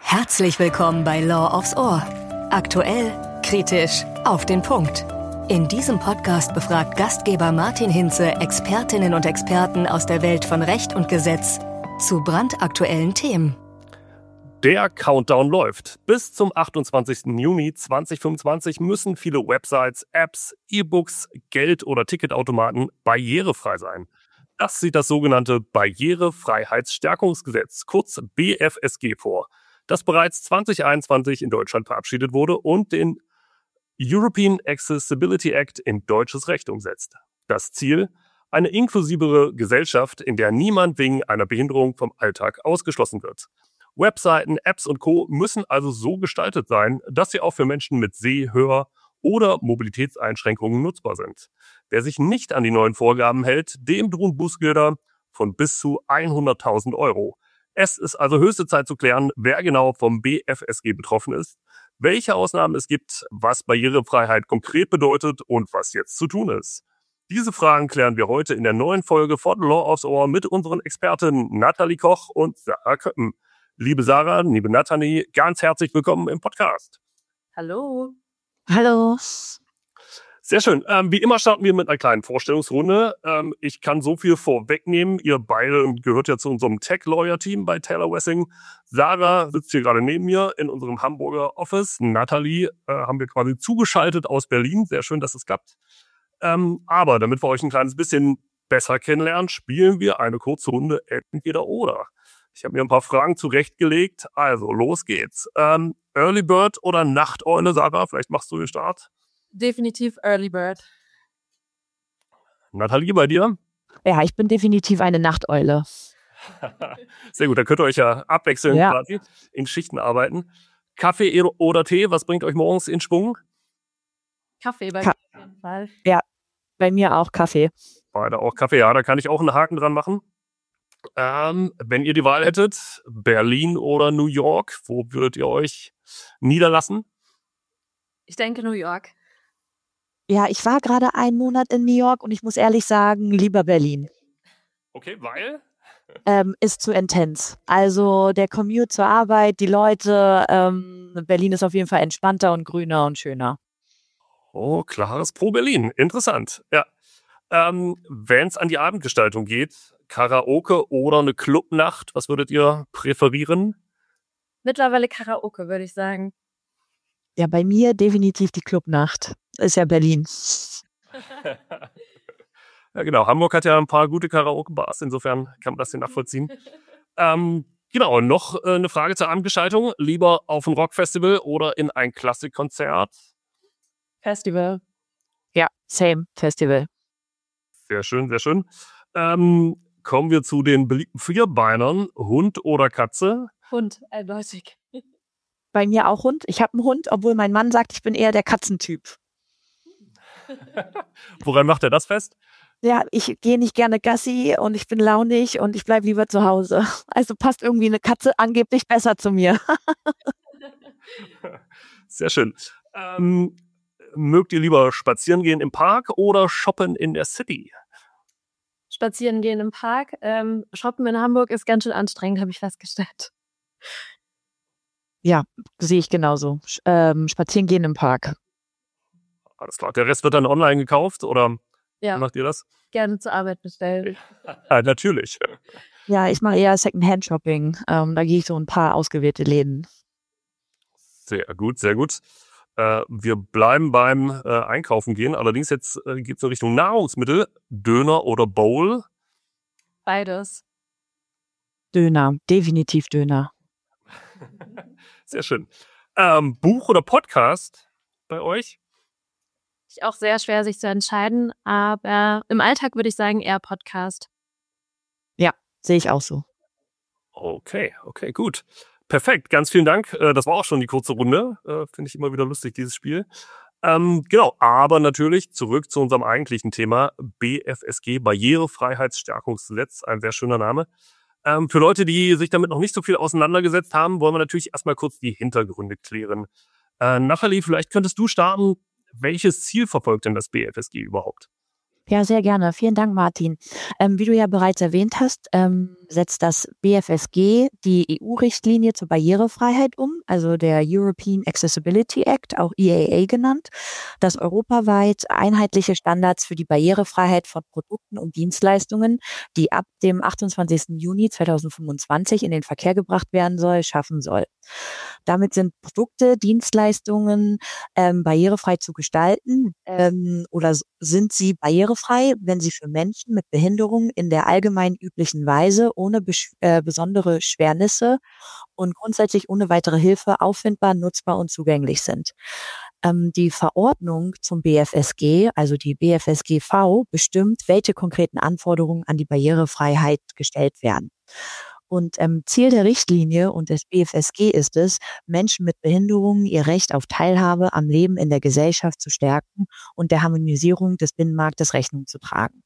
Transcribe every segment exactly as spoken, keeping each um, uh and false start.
Herzlich willkommen bei Law aufs Ohr. Aktuell, kritisch, auf den Punkt. In diesem Podcast befragt Gastgeber Martin Hinze Expertinnen und Experten aus der Welt von Recht und Gesetz zu brandaktuellen Themen. Der Countdown läuft. Bis zum achtundzwanzigsten Juni zweitausendfünfundzwanzig müssen viele Websites, Apps, E-Books, Geld- oder Ticketautomaten barrierefrei sein. Das sieht das sogenannte Barrierefreiheitsstärkungsgesetz, kurz B F S G, vor, das bereits zweitausendeinundzwanzig in Deutschland verabschiedet wurde und den European Accessibility Act in deutsches Recht umsetzt. Das Ziel? Eine inklusivere Gesellschaft, in der niemand wegen einer Behinderung vom Alltag ausgeschlossen wird. Webseiten, Apps und Co. müssen also so gestaltet sein, dass sie auch für Menschen mit Seh-, Hör- oder Mobilitätseinschränkungen nutzbar sind. Wer sich nicht an die neuen Vorgaben hält, dem drohen Bußgelder von bis zu hunderttausend Euro. Es ist also höchste Zeit zu klären, wer genau vom B F S G betroffen ist, welche Ausnahmen es gibt, was Barrierefreiheit konkret bedeutet und was jetzt zu tun ist. Diese Fragen klären wir heute in der neuen Folge von Law aufs Ohr mit unseren Expertinnen Nathalie Koch und Sarah Köppen. Liebe Sarah, liebe Nathalie, ganz herzlich willkommen im Podcast. Hallo. Hallo. Sehr schön. Ähm, wie immer starten wir mit einer kleinen Vorstellungsrunde. Ähm, ich kann so viel vorwegnehmen. Ihr beide gehört ja zu unserem Tech-Lawyer-Team bei Taylor Wessing. Sarah sitzt hier gerade neben mir in unserem Hamburger Office. Nathalie äh, haben wir quasi zugeschaltet aus Berlin. Sehr schön, dass es klappt. Ähm, aber damit wir euch ein kleines bisschen besser kennenlernen, spielen wir eine kurze Runde Entweder-Oder. Ich habe mir ein paar Fragen zurechtgelegt. Also, los geht's. Ähm, Early Bird oder Nachteule, Sarah? Vielleicht machst du den Start. Definitiv Early Bird. Nathalie, bei dir? Ja, ich bin definitiv eine Nachteule. Sehr gut, dann könnt ihr euch ja abwechseln Ja. quasi in Schichten arbeiten. Kaffee oder Tee, was bringt euch morgens in Schwung? Kaffee bei Ka- mir auf jeden Fall. Bei mir auch Kaffee. Beide auch Kaffee, ja, da kann ich auch einen Haken dran machen. Ähm, wenn ihr die Wahl hättet, Berlin oder New York, wo würdet ihr euch niederlassen? Ich denke New York. Ja, ich war gerade einen Monat in New York und ich muss ehrlich sagen, lieber Berlin. Okay, weil? Ähm, ist zu intens. Also der Commute zur Arbeit, die Leute, ähm, Berlin ist auf jeden Fall entspannter und grüner und schöner. Oh, klares Pro Berlin. Interessant, ja. Ähm, wenn es an die Abendgestaltung geht, Karaoke oder eine Clubnacht, was würdet ihr präferieren? Mittlerweile Karaoke, würde ich sagen. Ja, bei mir definitiv die Clubnacht. Ist ja Berlin. Ja, genau. Hamburg hat ja ein paar gute Karaoke-Bars, insofern kann man das hier nachvollziehen. ähm, genau, noch äh, eine Frage zur Abendgestaltung. Lieber auf ein Rockfestival oder in ein Klassikkonzert? Festival. Ja, same Festival. Sehr schön, sehr schön. Ähm, kommen wir zu den beliebten Vierbeinern. Hund oder Katze? Hund, eindeutig. Bei mir auch Hund. Ich habe einen Hund, obwohl mein Mann sagt, ich bin eher der Katzentyp. Woran macht er das fest? Ja, ich gehe nicht gerne Gassi und ich bin launig und ich bleibe lieber zu Hause. Also passt irgendwie eine Katze angeblich besser zu mir. Sehr schön. Ähm, mögt ihr lieber spazieren gehen im Park oder shoppen in der City? Spazieren gehen im Park. Ähm, Shoppen in Hamburg ist ganz schön anstrengend, habe ich festgestellt. Ja, sehe ich genauso. Sch- ähm, spazieren gehen im Park. Alles klar. Der Rest wird dann online gekauft oder wie Ja, macht ihr das? gerne zur Arbeit bestellen. Ja, natürlich. Ja, ich mache eher Secondhand-Shopping. Ähm, da gehe ich so ein paar ausgewählte Läden. Sehr gut, sehr gut. Äh, wir bleiben beim äh, Einkaufen gehen. Allerdings jetzt äh, geht es in Richtung Nahrungsmittel. Döner oder Bowl? Beides. Döner, definitiv Döner. Sehr schön. Ähm, Buch oder Podcast bei euch? Ist auch sehr schwer, sich zu entscheiden, aber im Alltag würde ich sagen eher Podcast. Ja, sehe ich auch so. Okay, okay, gut. Perfekt, ganz vielen Dank. Äh, Das war auch schon die kurze Runde. Äh, Finde ich immer wieder lustig, dieses Spiel. Ähm, genau, aber natürlich zurück zu unserem eigentlichen Thema. B F S G, Barrierefreiheitsstärkungsgesetz, ein sehr schöner Name. Ähm, für Leute, die sich damit noch nicht so viel auseinandergesetzt haben, wollen wir natürlich erstmal kurz die Hintergründe klären. Äh, Nathalie, vielleicht könntest du starten. Welches Ziel verfolgt denn das B F S G überhaupt? Ja, sehr gerne. Vielen Dank, Martin. Ähm, wie du ja bereits erwähnt hast, ähm, setzt das B F S G die E U-Richtlinie zur Barrierefreiheit um, also der European Accessibility Act, auch E A A genannt, das europaweit einheitliche Standards für die Barrierefreiheit von Produkten und Dienstleistungen, die ab dem achtundzwanzigsten Juni zweitausendfünfundzwanzig in den Verkehr gebracht werden soll, schaffen soll. Damit sind Produkte, Dienstleistungen ähm, barrierefrei zu gestalten ähm, oder s- sind sie barrierefrei, wenn sie für Menschen mit Behinderung in der allgemein üblichen Weise ohne besch- äh, besondere Schwernisse und grundsätzlich ohne weitere Hilfe auffindbar, nutzbar und zugänglich sind. Ähm, die Verordnung zum B F S G, also die B F S G V, bestimmt, welche konkreten Anforderungen an die Barrierefreiheit gestellt werden. Und ähm, Ziel der Richtlinie und des B F S G ist es, Menschen mit Behinderungen ihr Recht auf Teilhabe am Leben in der Gesellschaft zu stärken und der Harmonisierung des Binnenmarktes Rechnung zu tragen.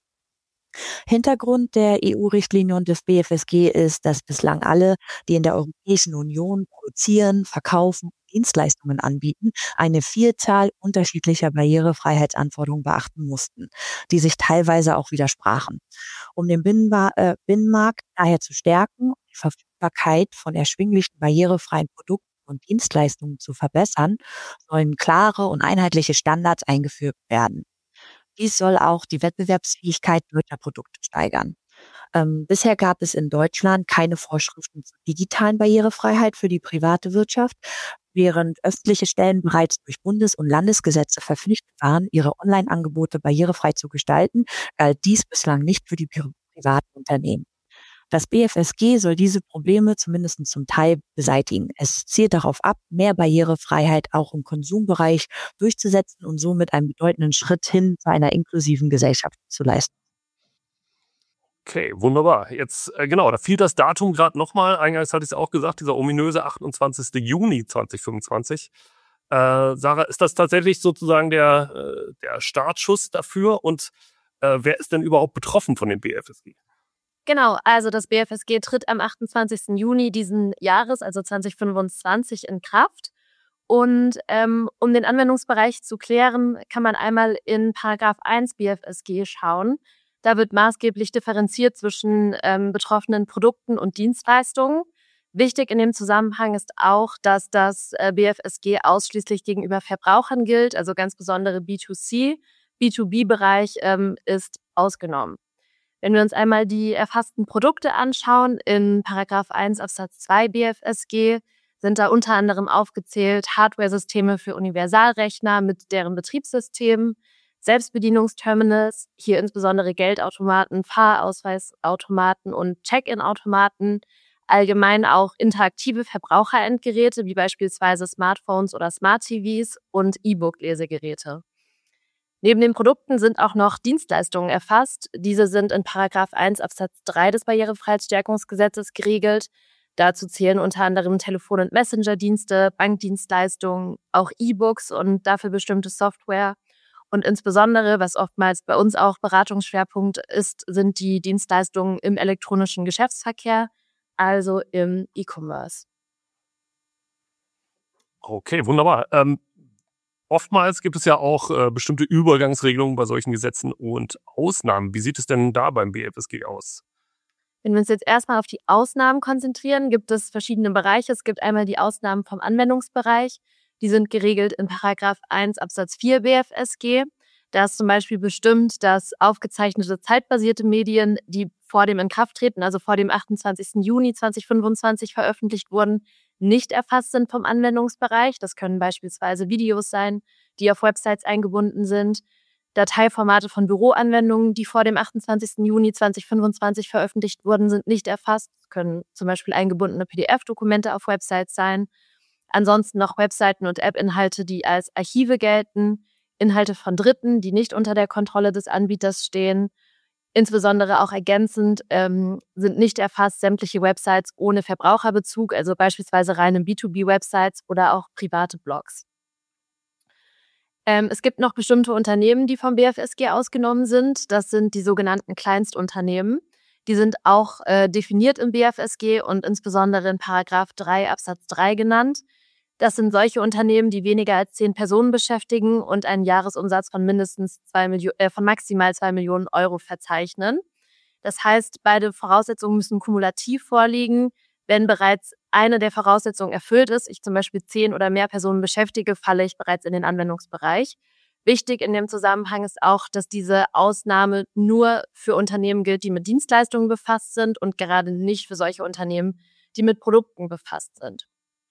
Hintergrund der E U-Richtlinie und des B F S G ist, dass bislang alle, die in der Europäischen Union produzieren, verkaufen und Dienstleistungen anbieten, eine Vielzahl unterschiedlicher Barrierefreiheitsanforderungen beachten mussten, die sich teilweise auch widersprachen. Um den Binnenba- äh, Binnenmarkt daher zu stärken und die Verfügbarkeit von erschwinglichen barrierefreien Produkten und Dienstleistungen zu verbessern, sollen klare und einheitliche Standards eingeführt werden. Dies soll auch die Wettbewerbsfähigkeit deutscher Produkte steigern. Ähm, bisher gab es in Deutschland keine Vorschriften zur digitalen Barrierefreiheit für die private Wirtschaft, während öffentliche Stellen bereits durch Bundes- und Landesgesetze verpflichtet waren, ihre Online-Angebote barrierefrei zu gestalten, galt dies bislang nicht für die pri- privaten Unternehmen. Das B F S G soll diese Probleme zumindest zum Teil beseitigen. Es zielt darauf ab, mehr Barrierefreiheit auch im Konsumbereich durchzusetzen und somit einen bedeutenden Schritt hin zu einer inklusiven Gesellschaft zu leisten. Okay, wunderbar. Jetzt, äh, genau, da fiel das Datum gerade nochmal. Eingangs hatte ich es auch gesagt, dieser ominöse achtundzwanzigsten Juni zweitausendfünfundzwanzig. Äh, Sarah, ist das tatsächlich sozusagen der, äh, der Startschuss dafür? Und äh, wer ist denn überhaupt betroffen von dem B F S G? Genau, also das B F S G tritt am achtundzwanzigsten Juni diesen Jahres, also zweitausendfünfundzwanzig, in Kraft. Und ähm, um den Anwendungsbereich zu klären, kann man einmal in Paragraph eins B F S G schauen. Da wird maßgeblich differenziert zwischen ähm, betroffenen Produkten und Dienstleistungen. Wichtig in dem Zusammenhang ist auch, dass das äh, B F S G ausschließlich gegenüber Verbrauchern gilt, also ganz besondere B zwei C. B zwei B-Bereich ähm, ist ausgenommen. Wenn wir uns einmal die erfassten Produkte anschauen, in Paragraph eins Absatz zwei B F S G sind da unter anderem aufgezählt Hardware-Systeme für Universalrechner mit deren Betriebssystemen, Selbstbedienungsterminals, hier insbesondere Geldautomaten, Fahrausweisautomaten und Check-in-Automaten, allgemein auch interaktive Verbraucherendgeräte wie beispielsweise Smartphones oder Smart-T Vs und E-Book-Lesegeräte. Neben den Produkten sind auch noch Dienstleistungen erfasst. Diese sind in Paragraph eins Absatz drei des Barrierefreiheitsstärkungsgesetzes geregelt. Dazu zählen unter anderem Telefon- und Messenger-Dienste, Bankdienstleistungen, auch E-Books und dafür bestimmte Software. Und insbesondere, was oftmals bei uns auch Beratungsschwerpunkt ist, sind die Dienstleistungen im elektronischen Geschäftsverkehr, also im E-Commerce. Okay, wunderbar. Ähm, oftmals gibt es ja auch äh, bestimmte Übergangsregelungen bei solchen Gesetzen und Ausnahmen. Wie sieht es denn da beim B F S G aus? Wenn wir uns jetzt erstmal auf die Ausnahmen konzentrieren, gibt es verschiedene Bereiche. Es gibt einmal die Ausnahmen vom Anwendungsbereich. Die sind geregelt in Paragraph eins Absatz vier B F S G. Da ist zum Beispiel bestimmt, dass aufgezeichnete zeitbasierte Medien, die vor dem Inkrafttreten, also vor dem achtundzwanzigsten Juni zweitausendfünfundzwanzig veröffentlicht wurden, nicht erfasst sind vom Anwendungsbereich. Das können beispielsweise Videos sein, die auf Websites eingebunden sind. Dateiformate von Büroanwendungen, die vor dem achtundzwanzigsten Juni zweitausendfünfundzwanzig veröffentlicht wurden, sind nicht erfasst. Das können zum Beispiel eingebundene P D F-Dokumente auf Websites sein. Ansonsten noch Webseiten und App-Inhalte, die als Archive gelten. Inhalte von Dritten, die nicht unter der Kontrolle des Anbieters stehen. Insbesondere auch ergänzend ähm, sind nicht erfasst sämtliche Websites ohne Verbraucherbezug, also beispielsweise reine B zwei B-Websites oder auch private Blogs. Ähm, es gibt noch bestimmte Unternehmen, die vom B F S G ausgenommen sind. Das sind die sogenannten Kleinstunternehmen. Die sind auch äh, definiert im B F S G und insbesondere in Paragraph drei Absatz drei genannt. Das sind solche Unternehmen, die weniger als zehn Personen beschäftigen und einen Jahresumsatz von mindestens zwei Millionen, äh, von maximal zwei Millionen Euro verzeichnen. Das heißt, beide Voraussetzungen müssen kumulativ vorliegen. Wenn bereits eine der Voraussetzungen erfüllt ist, ich zum Beispiel zehn oder mehr Personen beschäftige, falle ich bereits in den Anwendungsbereich. Wichtig in dem Zusammenhang ist auch, dass diese Ausnahme nur für Unternehmen gilt, die mit Dienstleistungen befasst sind und gerade nicht für solche Unternehmen, die mit Produkten befasst sind.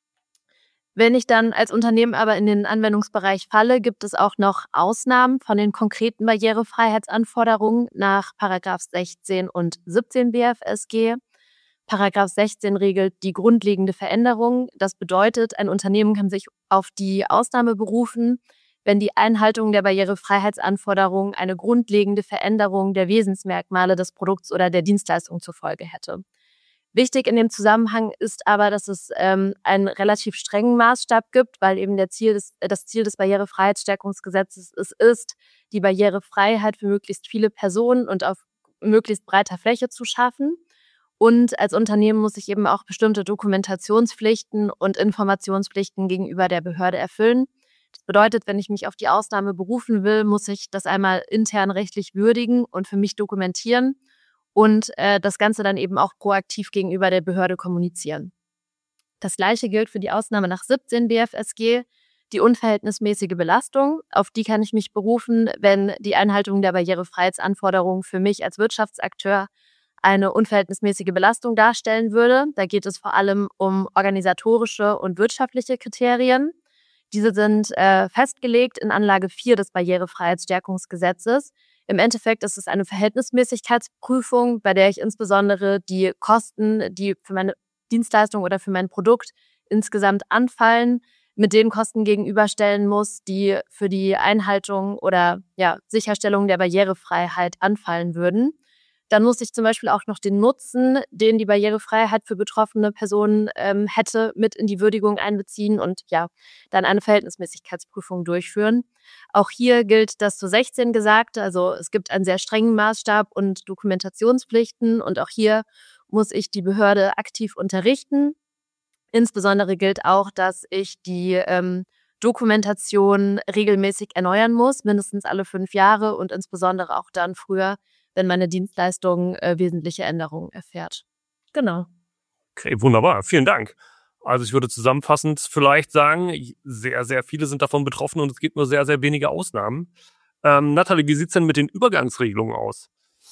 Wenn ich dann als Unternehmen aber in den Anwendungsbereich falle, gibt es auch noch Ausnahmen von den konkreten Barrierefreiheitsanforderungen nach Paragraph sechzehn und siebzehn B F S G. Paragraph sechzehn regelt die grundlegende Veränderung. Das bedeutet, ein Unternehmen kann sich auf die Ausnahme berufen, wenn die Einhaltung der Barrierefreiheitsanforderungen eine grundlegende Veränderung der Wesensmerkmale des Produkts oder der Dienstleistung zur Folge hätte. Wichtig in dem Zusammenhang ist aber, dass es ähm, einen relativ strengen Maßstab gibt, weil eben der Ziel des, das Ziel des Barrierefreiheitsstärkungsgesetzes es ist, die Barrierefreiheit für möglichst viele Personen und auf möglichst breiter Fläche zu schaffen. Und als Unternehmen muss ich eben auch bestimmte Dokumentationspflichten und Informationspflichten gegenüber der Behörde erfüllen. Das bedeutet, wenn ich mich auf die Ausnahme berufen will, muss ich das einmal intern rechtlich würdigen und für mich dokumentieren und äh, das Ganze dann eben auch proaktiv gegenüber der Behörde kommunizieren. Das Gleiche gilt für die Ausnahme nach siebzehn B F S G, die unverhältnismäßige Belastung. Auf die kann ich mich berufen, wenn die Einhaltung der Barrierefreiheitsanforderungen für mich als Wirtschaftsakteur eine unverhältnismäßige Belastung darstellen würde. Da geht es vor allem um organisatorische und wirtschaftliche Kriterien. Diese sind äh, festgelegt in Anlage vier des Barrierefreiheitsstärkungsgesetzes. Im Endeffekt ist es eine Verhältnismäßigkeitsprüfung, bei der ich insbesondere die Kosten, die für meine Dienstleistung oder für mein Produkt insgesamt anfallen, mit den Kosten gegenüberstellen muss, die für die Einhaltung oder ja, Sicherstellung der Barrierefreiheit anfallen würden. Dann muss ich zum Beispiel auch noch den Nutzen, den die Barrierefreiheit für betroffene Personen ähm, hätte, mit in die Würdigung einbeziehen und ja, dann eine Verhältnismäßigkeitsprüfung durchführen. Auch hier gilt das zu sechzehn Gesagte, also es gibt einen sehr strengen Maßstab und Dokumentationspflichten und auch hier muss ich die Behörde aktiv unterrichten. Insbesondere gilt auch, dass ich die ähm, Dokumentation regelmäßig erneuern muss, mindestens alle fünf Jahre und insbesondere auch dann früher, wenn meine Dienstleistung äh, wesentliche Änderungen erfährt. Genau. Okay, wunderbar. Vielen Dank. Also ich würde zusammenfassend vielleicht sagen, sehr, sehr viele sind davon betroffen und es gibt nur sehr, sehr wenige Ausnahmen. Ähm, Nathalie, wie sieht's denn mit den Übergangsregelungen aus?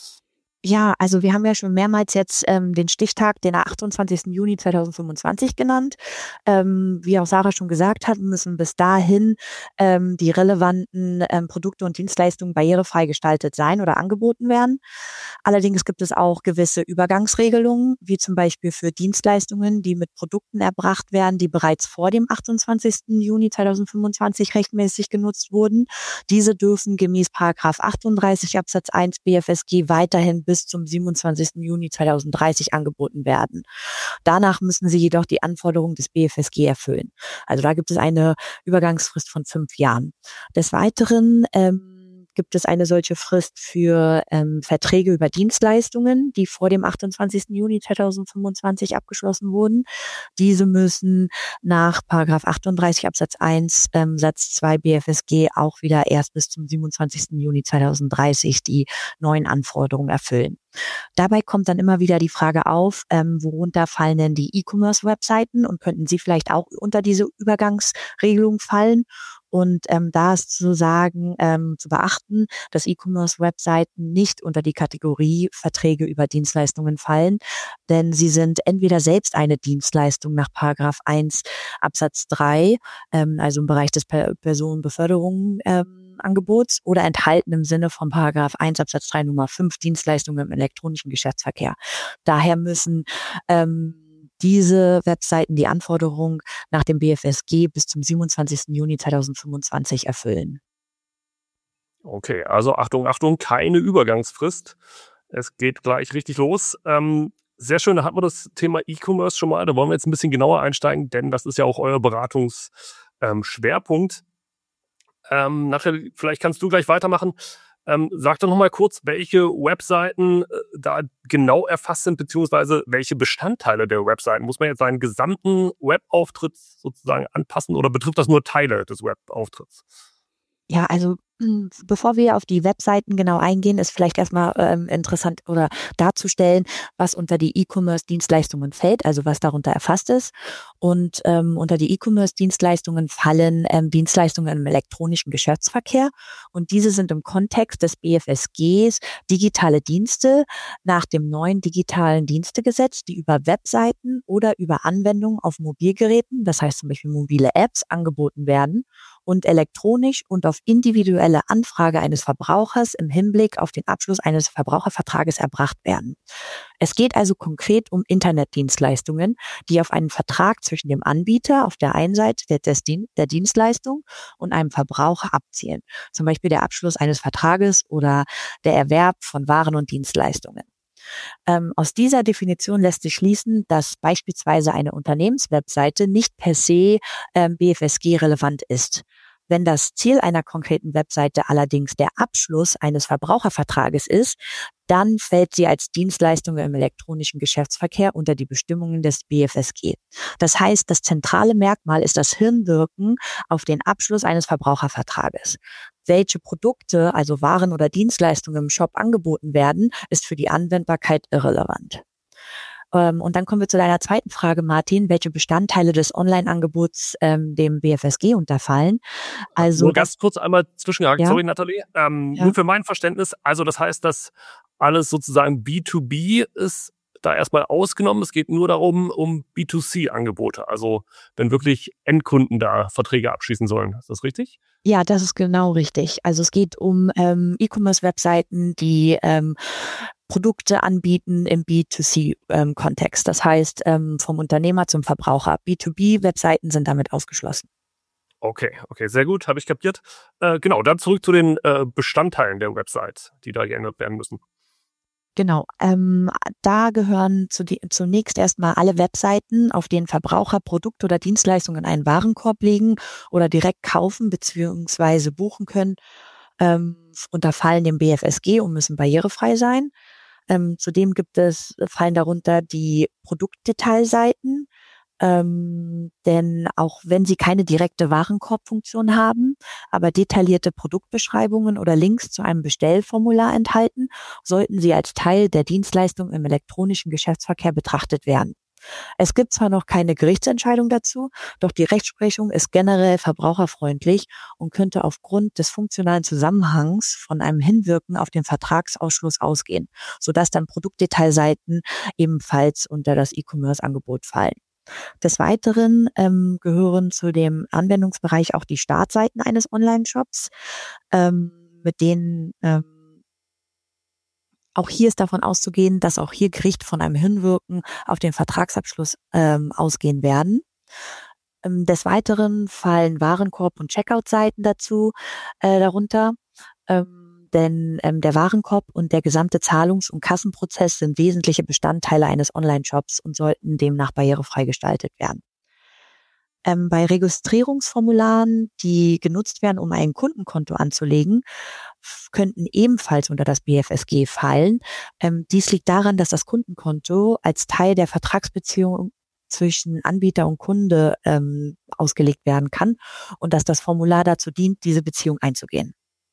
Ja, also wir haben ja schon mehrmals jetzt ähm, den Stichtag, den achtundzwanzigsten Juni zweitausendfünfundzwanzig genannt. Ähm, wie auch Sarah schon gesagt hat, müssen bis dahin ähm, die relevanten ähm, Produkte und Dienstleistungen barrierefrei gestaltet sein oder angeboten werden. Allerdings gibt es auch gewisse Übergangsregelungen, wie zum Beispiel für Dienstleistungen, die mit Produkten erbracht werden, die bereits vor dem achtundzwanzigsten Juni zweitausendfünfundzwanzig rechtmäßig genutzt wurden. Diese dürfen gemäß Paragraph achtunddreißig Absatz eins B F S G weiterhin bis zum siebenundzwanzigsten Juni zweitausenddreißig angeboten werden. Danach müssen sie jedoch die Anforderungen des B F S G erfüllen. Also da gibt es eine Übergangsfrist von fünf Jahren. Des Weiteren ähm, gibt es eine solche Frist für ähm, Verträge über Dienstleistungen, die vor dem achtundzwanzigsten Juni zweitausendfünfundzwanzig abgeschlossen wurden. Diese müssen nach Paragraph achtunddreißig Absatz eins ähm, Satz zwei B F S G auch wieder erst bis zum siebenundzwanzigsten Juni zweitausenddreißig die neuen Anforderungen erfüllen. Dabei kommt dann immer wieder die Frage auf, ähm, worunter fallen denn die E-Commerce-Webseiten und könnten sie vielleicht auch unter diese Übergangsregelung fallen? Und ähm, da ist zu sagen, ähm, zu beachten, dass E-Commerce-Webseiten nicht unter die Kategorie Verträge über Dienstleistungen fallen, denn sie sind entweder selbst eine Dienstleistung nach Paragraph eins Absatz drei, ähm, also im Bereich des per- Personenbeförderung ähm, Angebots oder enthalten im Sinne von Paragraph eins Absatz drei Nummer fünf Dienstleistungen im elektronischen Geschäftsverkehr. Daher müssen ähm, diese Webseiten die Anforderungen nach dem B F S G bis zum siebenundzwanzigsten Juni zweitausendfünfundzwanzig erfüllen. Okay, also Achtung, Achtung, keine Übergangsfrist. Es geht gleich richtig los. Ähm, sehr schön, da hatten wir das Thema E-Commerce schon mal. Da wollen wir jetzt ein bisschen genauer einsteigen, denn das ist ja auch euer Beratungsschwerpunkt. Ähm, ähm, Nathalie, vielleicht kannst du gleich weitermachen. Ähm, sag doch nochmal kurz, welche Webseiten äh, da genau erfasst sind, beziehungsweise welche Bestandteile der Webseiten. Muss man jetzt seinen gesamten Webauftritt sozusagen anpassen oder betrifft das nur Teile des Webauftritts? Ja, also mh, bevor wir auf die Webseiten genau eingehen, ist vielleicht erstmal ähm, interessant oder darzustellen, was unter die E-Commerce-Dienstleistungen fällt, also was darunter erfasst ist. Und ähm, unter die E-Commerce-Dienstleistungen fallen ähm, Dienstleistungen im elektronischen Geschäftsverkehr. Und diese sind im Kontext des B F S Gs digitale Dienste nach dem neuen digitalen Dienstegesetz, die über Webseiten oder über Anwendungen auf Mobilgeräten, das heißt zum Beispiel mobile Apps, angeboten werden und elektronisch und auf individuelle Anfrage eines Verbrauchers im Hinblick auf den Abschluss eines Verbrauchervertrages erbracht werden. Es geht also konkret um Internetdienstleistungen, die auf einen Vertrag zwischen dem Anbieter auf der einen Seite der, des Dien- der Dienstleistung und einem Verbraucher abzielen, zum Beispiel der Abschluss eines Vertrages oder der Erwerb von Waren und Dienstleistungen. Ähm, aus dieser Definition lässt sich schließen, dass beispielsweise eine Unternehmenswebseite nicht per se ähm, B F S G-relevant ist. Wenn das Ziel einer konkreten Webseite allerdings der Abschluss eines Verbrauchervertrages ist, dann fällt sie als Dienstleistung im elektronischen Geschäftsverkehr unter die Bestimmungen des B F S G. Das heißt, das zentrale Merkmal ist das Hinwirken auf den Abschluss eines Verbrauchervertrages. Welche Produkte, also Waren oder Dienstleistungen im Shop angeboten werden, ist für die Anwendbarkeit irrelevant. Ähm, und dann kommen wir zu deiner zweiten Frage, Martin, welche Bestandteile des Online-Angebots ähm, dem B F S G unterfallen. Also nur ganz kurz einmal zwischengehakt, ja? sorry Nathalie, ähm, Ja. nur für mein Verständnis, also das heißt, dass alles sozusagen B to B ist da erstmal ausgenommen, es geht nur darum, um B to C-Angebote, also wenn wirklich Endkunden da Verträge abschließen sollen, ist das richtig? Ja, das ist genau richtig. Also es geht um ähm, E-Commerce-Webseiten, die ähm, Produkte anbieten im B to C-Kontext. Das heißt, ähm, vom Unternehmer zum Verbraucher. B to B-Webseiten sind damit ausgeschlossen. Okay, okay, sehr gut, habe ich kapiert. Äh, genau, dann zurück zu den äh, Bestandteilen der Website, die da geändert werden müssen. Genau, ähm, da gehören zu die, zunächst erstmal alle Webseiten, auf denen Verbraucher Produkte oder Dienstleistungen in einen Warenkorb legen oder direkt kaufen bzw. buchen können, ähm, unterfallen dem B F S G und müssen barrierefrei sein. Ähm, zudem gibt es, fallen darunter die Produktdetailseiten, ähm, denn auch wenn sie keine direkte Warenkorbfunktion haben, aber detaillierte Produktbeschreibungen oder Links zu einem Bestellformular enthalten, sollten sie als Teil der Dienstleistung im elektronischen Geschäftsverkehr betrachtet werden. Es gibt zwar noch keine Gerichtsentscheidung dazu, doch die Rechtsprechung ist generell verbraucherfreundlich und könnte aufgrund des funktionalen Zusammenhangs von einem Hinwirken auf den Vertragsausschluss ausgehen, sodass dann Produktdetailseiten ebenfalls unter das E-Commerce-Angebot fallen. Des Weiteren ähm, gehören zu dem Anwendungsbereich auch die Startseiten eines Online-Shops, ähm, mit denen ähm, auch hier ist davon auszugehen, dass auch hier Gerichte von einem Hinwirken auf den Vertragsabschluss ähm, ausgehen werden. Ähm, des Weiteren fallen Warenkorb- und Checkout-Seiten dazu äh, darunter. Ähm, Denn ähm, der Warenkorb und der gesamte Zahlungs- und Kassenprozess sind wesentliche Bestandteile eines Online-Shops und sollten demnach barrierefrei gestaltet werden. Ähm, bei Registrierungsformularen, die genutzt werden, um ein Kundenkonto anzulegen, f- könnten ebenfalls unter das B F S G fallen. Ähm, dies liegt daran, dass das Kundenkonto als Teil der Vertragsbeziehung zwischen Anbieter und Kunde ähm, ausgelegt werden kann und dass das Formular dazu dient, diese Beziehung einzugehen.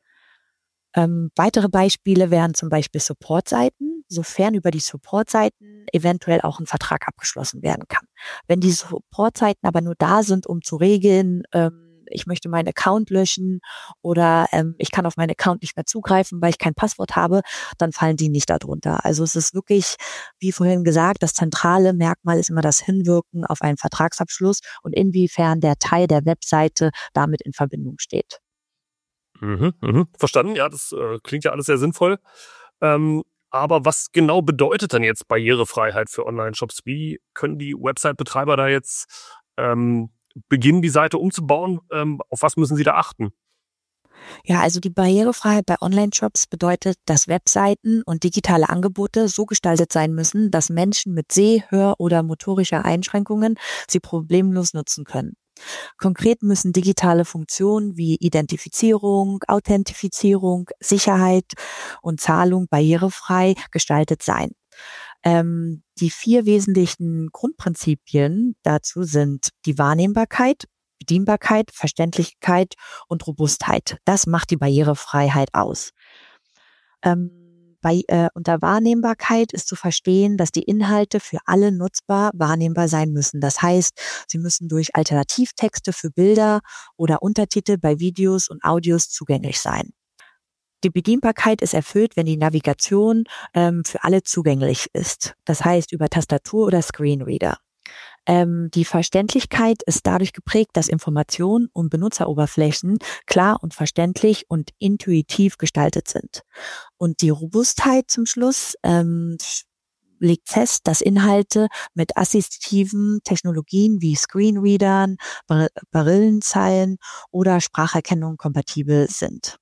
Ähm, weitere Beispiele wären zum Beispiel Supportseiten, sofern über die Supportseiten eventuell auch ein Vertrag abgeschlossen werden kann. Wenn die Supportseiten aber nur da sind, um zu regeln, ähm, ich möchte meinen Account löschen oder ähm, ich kann auf meinen Account nicht mehr zugreifen, weil ich kein Passwort habe, dann fallen die nicht darunter. Also es ist wirklich, wie vorhin gesagt, das zentrale Merkmal ist immer das Hinwirken auf einen Vertragsabschluss und inwiefern der Teil der Webseite damit in Verbindung steht. Mhm, mhm. Verstanden, ja, das äh, klingt ja alles sehr sinnvoll. Ähm, aber was genau bedeutet denn jetzt Barrierefreiheit für Online-Shops? Wie können die Website-Betreiber da jetzt ähm, beginnen, die Seite umzubauen? Ähm, auf was müssen sie da achten? Ja, also die Barrierefreiheit bei Online-Shops bedeutet, dass Webseiten und digitale Angebote so gestaltet sein müssen, dass Menschen mit Seh-, Hör- oder motorischer Einschränkungen sie problemlos nutzen können. Konkret müssen digitale Funktionen wie Identifizierung, Authentifizierung, Sicherheit und Zahlung barrierefrei gestaltet sein. Ähm, die vier wesentlichen Grundprinzipien dazu sind die Wahrnehmbarkeit, Bedienbarkeit, Verständlichkeit und Robustheit. Das macht die Barrierefreiheit aus. Ähm, bei, äh, unter Wahrnehmbarkeit ist zu verstehen, dass die Inhalte für alle nutzbar wahrnehmbar sein müssen. Das heißt, sie müssen durch Alternativtexte für Bilder oder Untertitel bei Videos und Audios zugänglich sein. Die Bedienbarkeit ist erfüllt, wenn die Navigation ähm, für alle zugänglich ist. Das heißt, über Tastatur oder Screenreader. Ähm, die Verständlichkeit ist dadurch geprägt, dass Informationen und Benutzeroberflächen klar und verständlich und intuitiv gestaltet sind. Und die Robustheit zum Schluss ähm, legt fest, dass Inhalte mit assistiven Technologien wie Screenreadern, Bar- Brillenzeilen oder Spracherkennung kompatibel sind.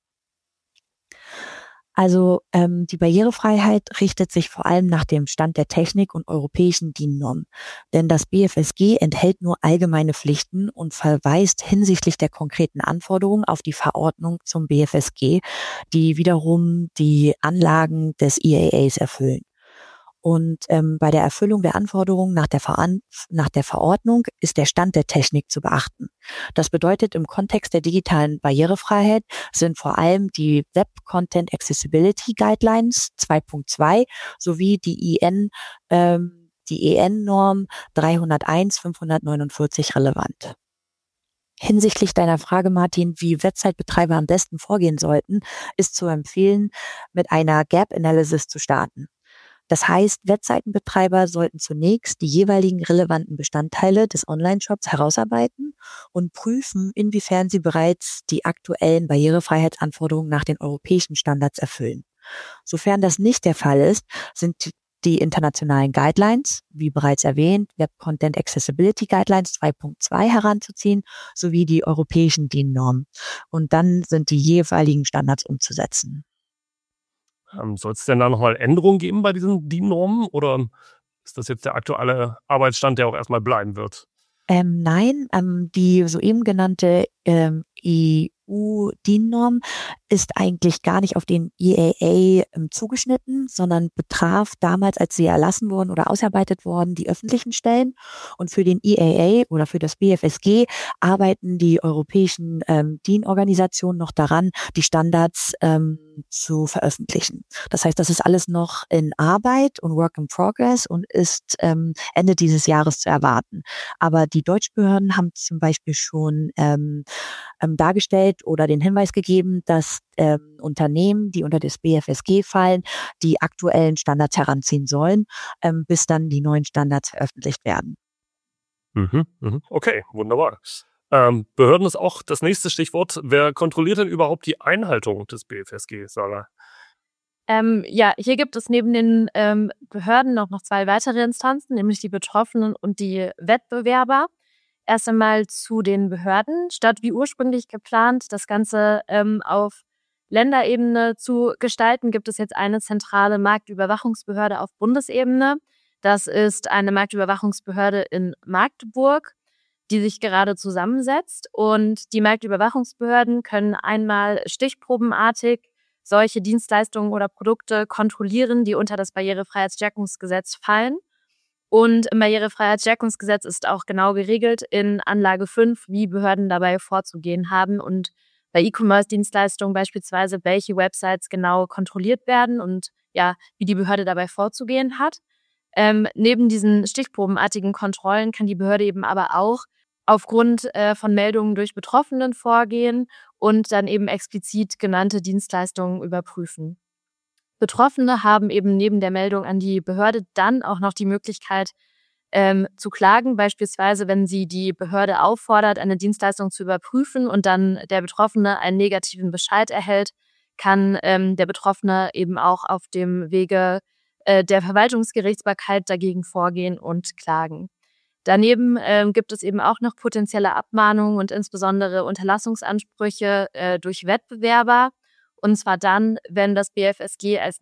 Also ähm, die Barrierefreiheit richtet sich vor allem nach dem Stand der Technik und europäischen D I N-Normen. Denn das B F S G enthält nur allgemeine Pflichten und verweist hinsichtlich der konkreten Anforderungen auf die Verordnung zum B F S G, die wiederum die Anlagen des I A As erfüllen. Und ähm, bei der Erfüllung der Anforderungen nach der, Veran- nach der Verordnung ist der Stand der Technik zu beachten. Das bedeutet, im Kontext der digitalen Barrierefreiheit sind vor allem die Web Content Accessibility Guidelines zwei Punkt zwei sowie die I N, ähm, die E N-Norm dreihunderteins fünfhundertneunundvierzig relevant. Hinsichtlich deiner Frage, Martin, wie Website-Betreiber am besten vorgehen sollten, ist zu empfehlen, mit einer Gap-Analysis zu starten. Das heißt, Webseitenbetreiber sollten zunächst die jeweiligen relevanten Bestandteile des Online-Shops herausarbeiten und prüfen, inwiefern sie bereits die aktuellen Barrierefreiheitsanforderungen nach den europäischen Standards erfüllen. Sofern das nicht der Fall ist, sind die internationalen Guidelines, wie bereits erwähnt, Web Content Accessibility Guidelines zwei Punkt zwei heranzuziehen, sowie die europäischen D I N-Normen. Und dann sind die jeweiligen Standards umzusetzen. Ähm, Soll es denn da nochmal Änderungen geben bei diesen D I N-Normen oder ist das jetzt der aktuelle Arbeitsstand, der auch erstmal bleiben wird? Ähm, nein, ähm, die soeben genannte ähm, E U-D I N-Norm ist eigentlich gar nicht auf den E A A ähm, zugeschnitten, sondern betraf damals, als sie erlassen wurden oder ausarbeitet wurden, die öffentlichen Stellen. Und für den E A A oder für das B F S G arbeiten die europäischen ähm, D I N-Organisationen noch daran, die Standards ähm, zu veröffentlichen. Das heißt, das ist alles noch in Arbeit und Work in Progress und ist ähm, Ende dieses Jahres zu erwarten. Aber die Deutschbehörden haben zum Beispiel schon ähm, ähm, dargestellt oder den Hinweis gegeben, dass ähm, Unternehmen, die unter das B F S G fallen, die aktuellen Standards heranziehen sollen, ähm, bis dann die neuen Standards veröffentlicht werden. Mhm, mhm. Okay, wunderbar. Ähm, Behörden ist auch das nächste Stichwort. Wer kontrolliert denn überhaupt die Einhaltung des B F S G, Sarah? Ähm, ja, hier gibt es neben den ähm, Behörden noch, noch zwei weitere Instanzen, nämlich die Betroffenen und die Wettbewerber. Erst einmal zu den Behörden. Statt wie ursprünglich geplant, das Ganze ähm, auf Länderebene zu gestalten, gibt es jetzt eine zentrale Marktüberwachungsbehörde auf Bundesebene. Das ist eine Marktüberwachungsbehörde in Magdeburg, die sich gerade zusammensetzt. Und die Marktüberwachungsbehörden können einmal stichprobenartig solche Dienstleistungen oder Produkte kontrollieren, die unter das Barrierefreiheitsstärkungsgesetz fallen. Und im Barrierefreiheitsstärkungsgesetz ist auch genau geregelt in Anlage fünf, wie Behörden dabei vorzugehen haben und bei E-Commerce-Dienstleistungen beispielsweise, welche Websites genau kontrolliert werden und ja, wie die Behörde dabei vorzugehen hat. Ähm, neben diesen stichprobenartigen Kontrollen kann die Behörde eben aber auch aufgrund äh, von Meldungen durch Betroffenen vorgehen und dann eben explizit genannte Dienstleistungen überprüfen. Betroffene haben eben neben der Meldung an die Behörde dann auch noch die Möglichkeit ähm, zu klagen, beispielsweise wenn sie die Behörde auffordert, eine Dienstleistung zu überprüfen und dann der Betroffene einen negativen Bescheid erhält, kann ähm, der Betroffene eben auch auf dem Wege äh, der Verwaltungsgerichtsbarkeit dagegen vorgehen und klagen. Daneben ähm, gibt es eben auch noch potenzielle Abmahnungen und insbesondere Unterlassungsansprüche äh, durch Wettbewerber. Und zwar dann, wenn das B F S G als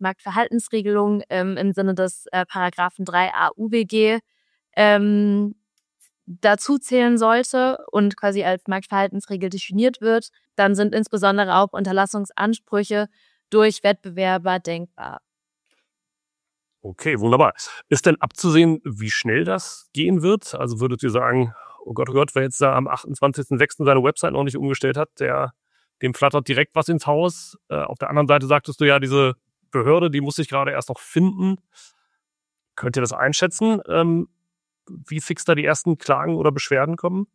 Marktverhaltensregelung ähm, im Sinne des äh, Paragraphen drei a U W G ähm, dazu zählen sollte und quasi als Marktverhaltensregel definiert wird, dann sind insbesondere auch Unterlassungsansprüche durch Wettbewerber denkbar. Okay, wunderbar. Ist denn abzusehen, wie schnell das gehen wird? Also würdet ihr sagen, oh Gott, oh Gott, wer jetzt da am achtundzwanzigsten sechsten seine Website noch nicht umgestellt hat, der, dem flattert direkt was ins Haus. Äh, auf der anderen Seite sagtest du ja, diese Behörde, die muss sich gerade erst noch finden. Könnt ihr das einschätzen, ähm, wie fix da die ersten Klagen oder Beschwerden kommen?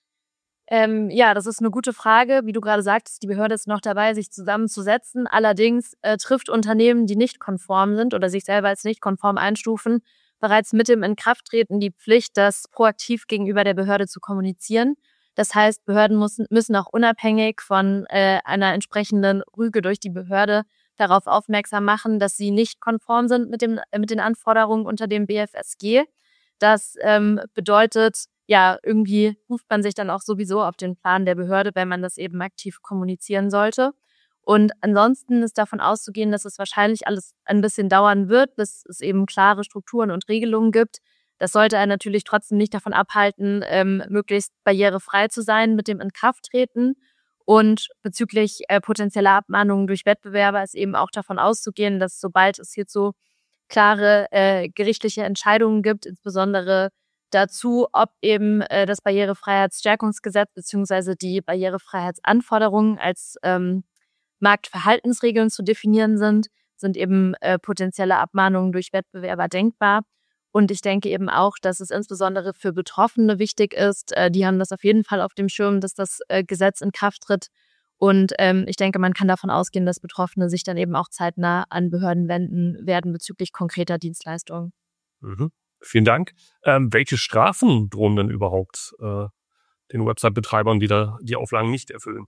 Ähm, ja, das ist eine gute Frage. Wie du gerade sagtest, die Behörde ist noch dabei, sich zusammenzusetzen. Allerdings äh, trifft Unternehmen, die nicht konform sind oder sich selber als nicht konform einstufen, bereits mit dem Inkrafttreten die Pflicht, das proaktiv gegenüber der Behörde zu kommunizieren. Das heißt, Behörden müssen, müssen auch unabhängig von äh, einer entsprechenden Rüge durch die Behörde darauf aufmerksam machen, dass sie nicht konform sind mit, dem, mit den Anforderungen unter dem B F S G. Das ähm, bedeutet, ja, irgendwie ruft man sich dann auch sowieso auf den Plan der Behörde, wenn man das eben aktiv kommunizieren sollte. Und ansonsten ist davon auszugehen, dass es wahrscheinlich alles ein bisschen dauern wird, bis es eben klare Strukturen und Regelungen gibt. Das sollte einen natürlich trotzdem nicht davon abhalten, ähm, möglichst barrierefrei zu sein mit dem Inkrafttreten. Und bezüglich äh, potenzieller Abmahnungen durch Wettbewerber ist eben auch davon auszugehen, dass sobald es hierzu klare äh, gerichtliche Entscheidungen gibt, insbesondere dazu, ob eben äh, das Barrierefreiheitsstärkungsgesetz bzw. die Barrierefreiheitsanforderungen als ähm, Marktverhaltensregeln zu definieren sind, sind eben äh, potenzielle Abmahnungen durch Wettbewerber denkbar. Und ich denke eben auch, dass es insbesondere für Betroffene wichtig ist. Äh, die haben das auf jeden Fall auf dem Schirm, dass das äh, Gesetz in Kraft tritt. Und ähm, ich denke, man kann davon ausgehen, dass Betroffene sich dann eben auch zeitnah an Behörden wenden werden bezüglich konkreter Dienstleistungen. Mhm. Vielen Dank. Ähm, welche Strafen drohen denn überhaupt äh, den Website-Betreibern, die da die Auflagen nicht erfüllen?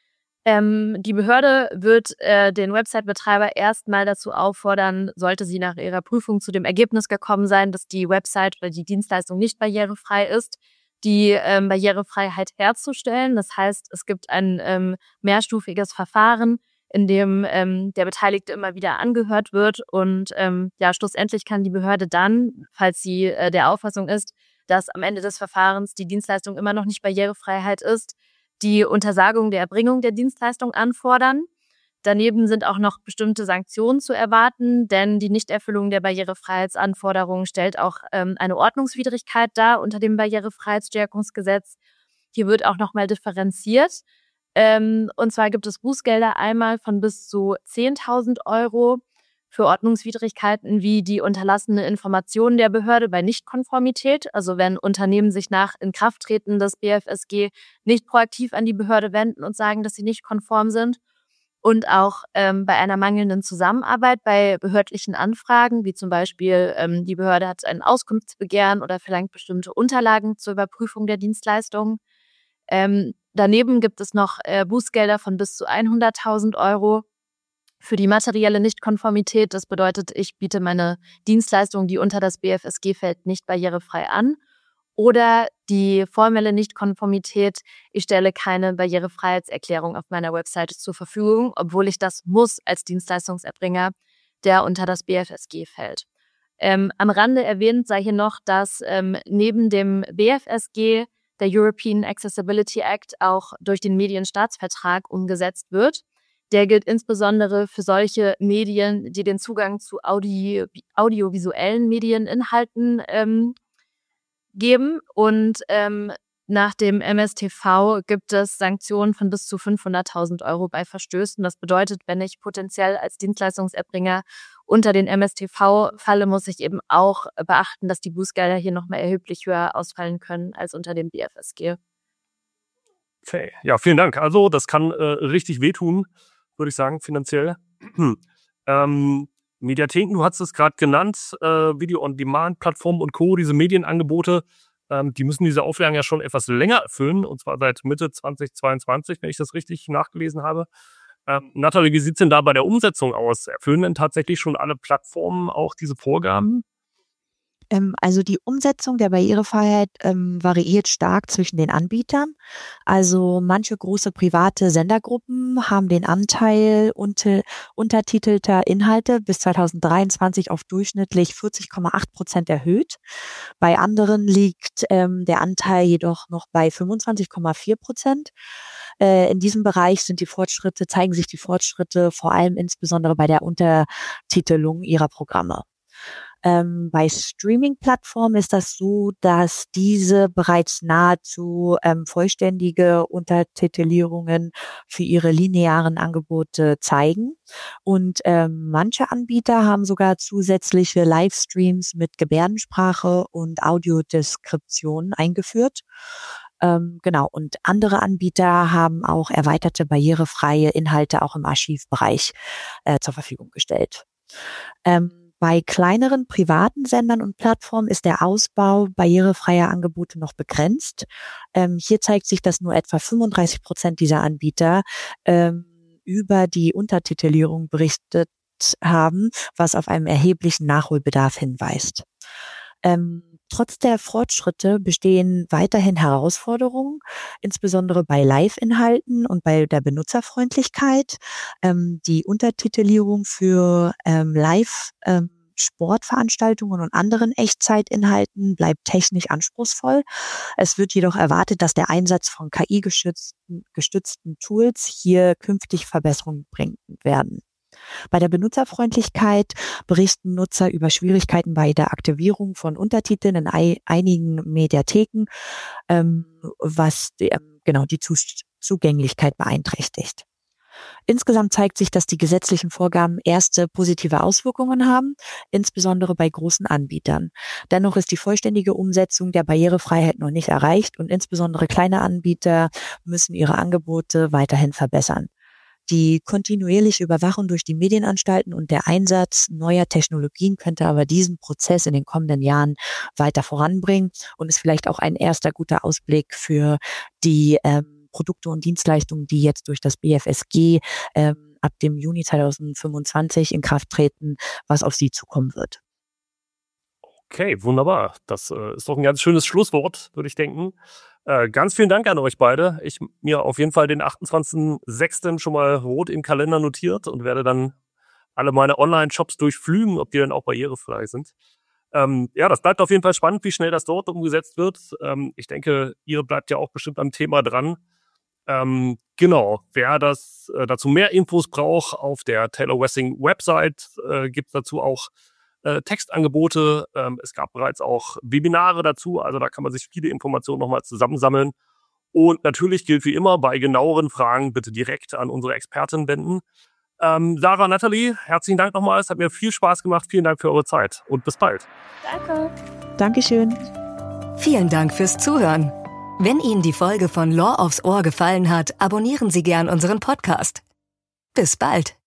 Ähm, die Behörde wird äh, den Website-Betreiber erstmal dazu auffordern, sollte sie nach ihrer Prüfung zu dem Ergebnis gekommen sein, dass die Website oder die Dienstleistung nicht barrierefrei ist, die ähm, Barrierefreiheit herzustellen. Das heißt, es gibt ein ähm, mehrstufiges Verfahren, in dem ähm, der Beteiligte immer wieder angehört wird. Und ähm, ja, schlussendlich kann die Behörde dann, falls sie äh, der Auffassung ist, dass am Ende des Verfahrens die Dienstleistung immer noch nicht Barrierefreiheit ist, die Untersagung der Erbringung der Dienstleistung anfordern. Daneben sind auch noch bestimmte Sanktionen zu erwarten, denn die Nichterfüllung der Barrierefreiheitsanforderungen stellt auch ähm, eine Ordnungswidrigkeit dar unter dem Barrierefreiheitsstärkungsgesetz. Hier wird auch nochmal differenziert. Ähm, und zwar gibt es Bußgelder einmal von bis zu zehntausend Euro für Ordnungswidrigkeiten wie die unterlassene Information der Behörde bei Nichtkonformität, also wenn Unternehmen sich nach Inkrafttreten des B F S G nicht proaktiv an die Behörde wenden und sagen, dass sie nicht konform sind. Und auch ähm, bei einer mangelnden Zusammenarbeit bei behördlichen Anfragen, wie zum Beispiel ähm, die Behörde hat ein Auskunftsbegehren oder verlangt bestimmte Unterlagen zur Überprüfung der Dienstleistungen. Ähm, daneben gibt es noch äh, Bußgelder von bis zu hunderttausend Euro für die materielle Nichtkonformität. Das bedeutet, ich biete meine Dienstleistung, die unter das B F S G fällt, nicht barrierefrei an. Oder die formelle Nichtkonformität, ich stelle keine Barrierefreiheitserklärung auf meiner Webseite zur Verfügung, obwohl ich das muss als Dienstleistungserbringer, der unter das B F S G fällt. Ähm, am Rande erwähnt sei hier noch, dass ähm, neben dem B F S G der European Accessibility Act auch durch den Medienstaatsvertrag umgesetzt wird. Der gilt insbesondere für solche Medien, die den Zugang zu Audio, audiovisuellen Medieninhalten ähm, geben. Und ähm, nach dem M S T V gibt es Sanktionen von bis zu fünfhunderttausend Euro bei Verstößen. Das bedeutet, wenn ich potenziell als Dienstleistungserbringer unter den M S T V falle, muss ich eben auch beachten, dass die Bußgelder hier nochmal erheblich höher ausfallen können als unter dem B F S G. Okay, ja, vielen Dank. Also das kann äh, richtig wehtun, würde ich sagen, finanziell. ähm, Mediatheken, du hast es gerade genannt, äh, Video-on-Demand-Plattformen und Co., diese Medienangebote, ähm, die müssen diese Auflagen ja schon etwas länger erfüllen, und zwar seit Mitte zweitausendzweiundzwanzig, wenn ich das richtig nachgelesen habe. Ähm, Nathalie, wie sieht es denn da bei der Umsetzung aus? Erfüllen denn tatsächlich schon alle Plattformen auch diese Vorgaben? Ähm, also die Umsetzung der Barrierefreiheit ähm, variiert stark zwischen den Anbietern. Also manche große private Sendergruppen haben den Anteil unter, untertitelter Inhalte bis zweitausenddreiundzwanzig auf durchschnittlich vierzig Komma acht Prozent erhöht. Bei anderen liegt ähm, der Anteil jedoch noch bei fünfundzwanzig Komma vier Prozent. Äh, in diesem Bereich sind die Fortschritte, zeigen sich die Fortschritte vor allem insbesondere bei der Untertitelung ihrer Programme. Ähm, bei Streaming-Plattformen ist das so, dass diese bereits nahezu ähm, vollständige Untertitelierungen für ihre linearen Angebote zeigen. Und ähm, manche Anbieter haben sogar zusätzliche Livestreams mit Gebärdensprache und Audiodeskription eingeführt. Ähm, genau, und andere Anbieter haben auch erweiterte barrierefreie Inhalte auch im Archivbereich äh, zur Verfügung gestellt. Ähm, Bei kleineren privaten Sendern und Plattformen ist der Ausbau barrierefreier Angebote noch begrenzt. Ähm, hier zeigt sich, dass nur etwa fünfunddreißig Prozent dieser Anbieter ähm, über die Untertitelierung berichtet haben, was auf einen erheblichen Nachholbedarf hinweist. Ähm, Trotz der Fortschritte bestehen weiterhin Herausforderungen, insbesondere bei Live-Inhalten und bei der Benutzerfreundlichkeit. Ähm, die Untertitelierung für ähm, Live- ähm, Sportveranstaltungen und anderen Echtzeitinhalten bleibt technisch anspruchsvoll. Es wird jedoch erwartet, dass der Einsatz von K I-gestützten gestützten Tools hier künftig Verbesserungen bringen werden. Bei der Benutzerfreundlichkeit berichten Nutzer über Schwierigkeiten bei der Aktivierung von Untertiteln in ei- einigen Mediatheken, ähm, was die, ähm, genau die Zus- Zugänglichkeit beeinträchtigt. Insgesamt zeigt sich, dass die gesetzlichen Vorgaben erste positive Auswirkungen haben, insbesondere bei großen Anbietern. Dennoch ist die vollständige Umsetzung der Barrierefreiheit noch nicht erreicht und insbesondere kleine Anbieter müssen ihre Angebote weiterhin verbessern. Die kontinuierliche Überwachung durch die Medienanstalten und der Einsatz neuer Technologien könnte aber diesen Prozess in den kommenden Jahren weiter voranbringen und ist vielleicht auch ein erster guter Ausblick für die ähm, Produkte und Dienstleistungen, die jetzt durch das B F S G ähm, ab dem Juni zweitausendfünfundzwanzig in Kraft treten, was auf sie zukommen wird. Okay, wunderbar. Das äh, ist doch ein ganz schönes Schlusswort, würde ich denken. Äh, ganz vielen Dank an euch beide. Ich mir auf jeden Fall den achtundzwanzigsten sechsten schon mal rot im Kalender notiert und werde dann alle meine Online-Shops durchflügen, ob die dann auch barrierefrei sind. Ähm, ja, das bleibt auf jeden Fall spannend, wie schnell das dort umgesetzt wird. Ähm, ich denke, ihr bleibt ja auch bestimmt am Thema dran. Ähm, genau, wer das äh, dazu mehr Infos braucht, auf der Taylor Wessing Website äh, gibt es dazu auch äh, Textangebote. Ähm, es gab bereits auch Webinare dazu, also da kann man sich viele Informationen nochmal zusammensammeln. Und natürlich gilt wie immer, bei genaueren Fragen bitte direkt an unsere Expertin wenden. Ähm, Sarah, Nathalie, herzlichen Dank nochmal. Es hat mir viel Spaß gemacht. Vielen Dank für eure Zeit und bis bald. Danke. Dankeschön. Vielen Dank fürs Zuhören. Wenn Ihnen die Folge von Law aufs Ohr gefallen hat, abonnieren Sie gern unseren Podcast. Bis bald.